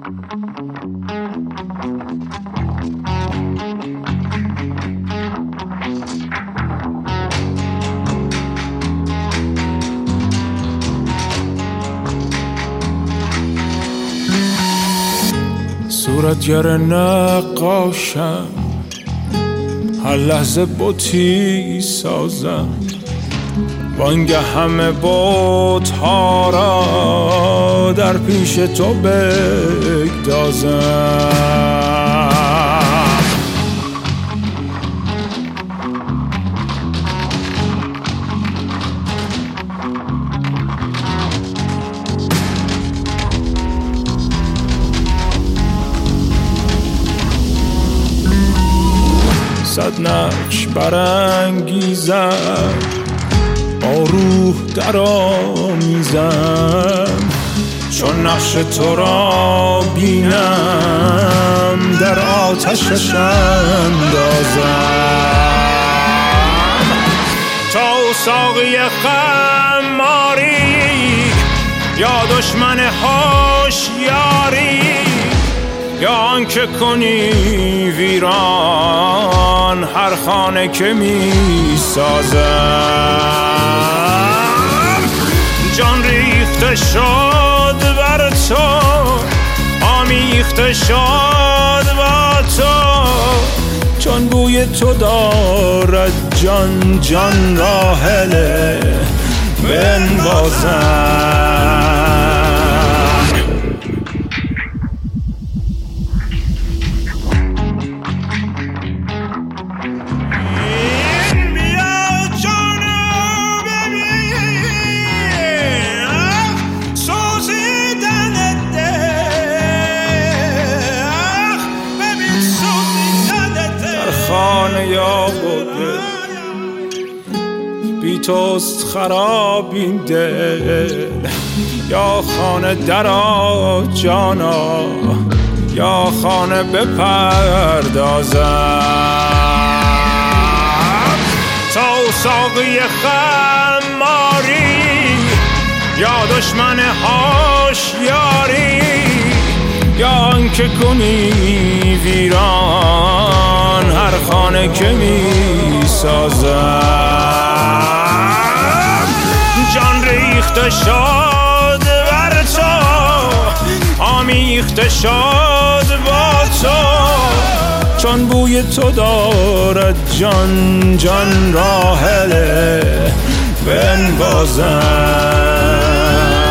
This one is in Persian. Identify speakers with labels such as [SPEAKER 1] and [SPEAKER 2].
[SPEAKER 1] صورتگر نقاشم، هر لحظه بوتی سازم، وانگه همه بوت‌ها را در پیش تو بگدازم. صد نقش برانگیزم، با روح در آمیزم، چون نقش تو را بینم در آتشش اندازم. تا ساقی خماری یا دشمن هوشیاری، یا آنکه کنی ویران هر خانه که می سازم. جان ریخته شد بر تو، آمیخته شد با تو، چون بوی تو دارد جان جان راحله بنوازم. خانه یا بوده بی توست خراب این دل، یا خانه درآ جانا، یا خانه بپردازم. تا ساقی خماری یا دشمن هوشیاری، یا آنکه کنی ویران هر خانه که می سازم. جان ریخته شد بر تو، آمیخته شد با تو، چون بوی تو دارد جان جان راحله بنوازم.